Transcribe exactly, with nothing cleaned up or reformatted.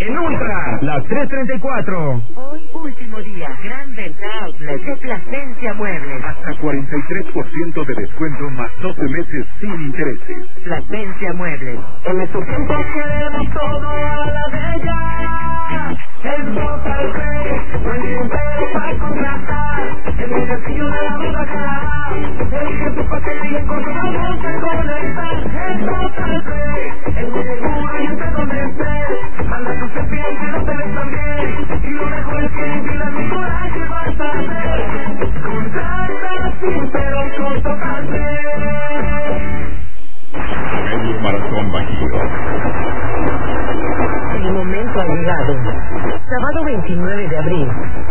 En Ultra, las tres treinta y cuatro. Hoy, último día, gran venta outlet de Plasencia Muebles. Hasta cuarenta y tres por ciento de descuento más doce meses sin intereses. Plasencia Muebles. En estos tiempos queremos todo a la de ella. Es Total Play, no hay ningún pero para contratar. El ejercicio de la vida acá. Elige tu paquete y encontramos el conectar. Es Total Play, es muy seguro y esté donde estés. Manda tu cepillo que no te ves tan bien. Y lo mejor es que en vida mi coraje vas a ver. Contrata sin pero con Total Play. Medio Maratón Bajío. El momento ha llegado. Sábado veintinueve de abril.